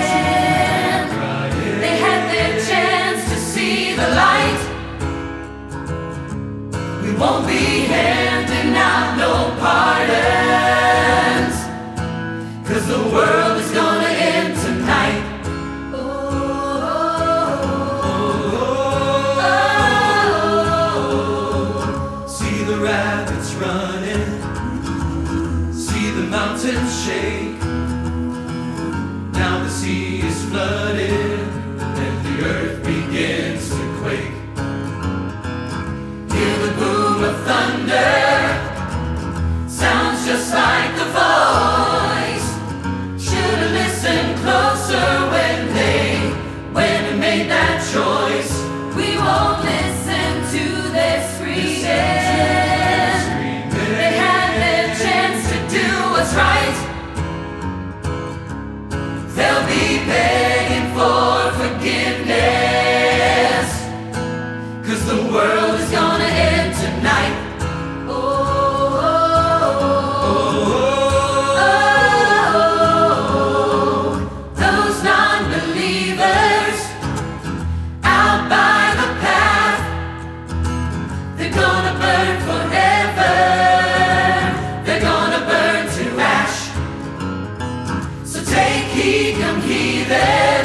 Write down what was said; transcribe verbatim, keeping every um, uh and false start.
They had their chance to see the light. We won't be handing out no pardons, 'cause the world is gonna end tonight. Oh, oh, oh. See the rabbits running, see the mountains shake. Now the sea is flooded and the earth begins to quake. Hear the boom of thunder, sounds just like the voice. Should've listened closer when they when they made that choice. We won't listen to their screaming. They had their chance to do what's right. They'll be begging for forgiveness, 'cause the world is gonna end tonight. Oh, oh, oh, oh. Those non-believers out by the path, they're gonna burn forever. They're gonna burn to ash. So take heed, come heathen.